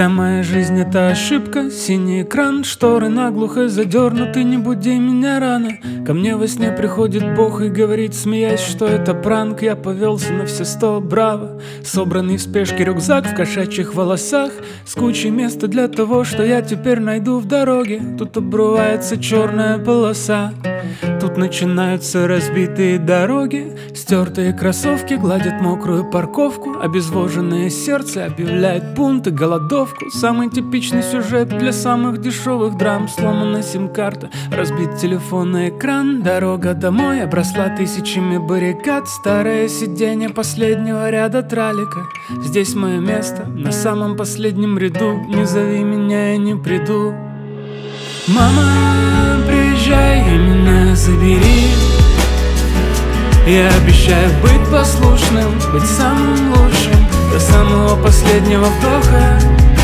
Вся моя жизнь это ошибка, синий экран, шторы наглухо задернуты, не буди меня рано. Ко мне во сне приходит Бог и говорит, смеясь, что это пранк. Я повелся на все 100, браво. Собранный в спешке рюкзак в кошачьих волосах, с кучей места для того, что я теперь найду в дороге. Тут обрывается черная полоса, тут начинаются разбитые дороги. Стертые кроссовки гладят мокрую парковку, обезвоженное сердце объявляет бунт и голодовку. Самый типичный сюжет для самых дешевых драм. Сломана сим-карта, разбит телефонный экран. Дорога домой обросла тысячами баррикад. Старое сиденье последнего ряда тралика. Здесь мое место, на самом последнем ряду. Не зови меня, я не приду. Мама, приезжай и меня забери. Я обещаю быть послушным, быть самым лучшим до самого последнего вдоха.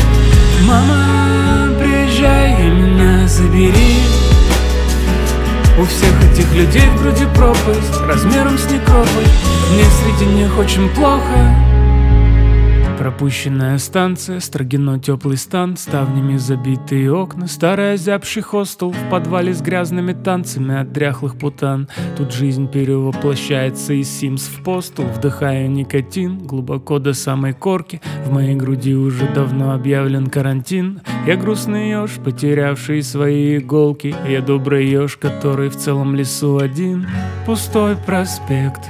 Мама, приезжай и меня забери. У всех этих людей в груди пропасть размером с некрополь. Мне среди них очень плохо. Пропущенная станция, Строгино теплый стан, ставнями забитые окна, старый озябший хостел в подвале с грязными танцами от дряхлых путан. Тут жизнь перевоплощается из Sims в Postal. Вдыхаю никотин глубоко до самой корки. В моей груди уже давно объявлен карантин. Я грустный еж, потерявший свои иголки. Я добрый еж, который в целом лесу один. Пустой проспект,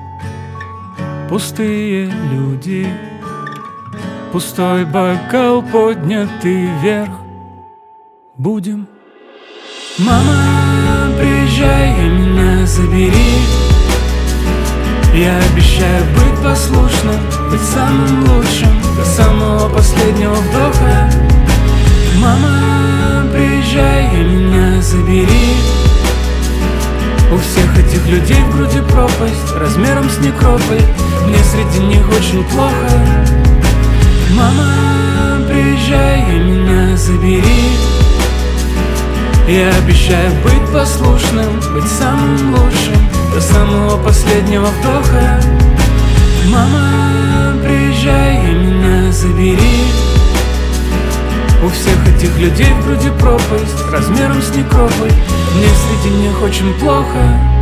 пустые люди, пустой бокал, поднятый вверх. Будем. Мама, приезжай и меня забери. Я обещаю быть послушным, быть самым лучшим до самого последнего вдоха. Мама, приезжай и меня забери. У всех этих людей в груди пропасть размером с некрополь. Мне среди них очень плохо. Мама, приезжай и меня забери. Я обещаю быть послушным, быть самым лучшим до самого последнего вдоха. Мама, приезжай и меня забери. У всех этих людей в груди пропасть размером с некрополь. Мне среди них очень плохо.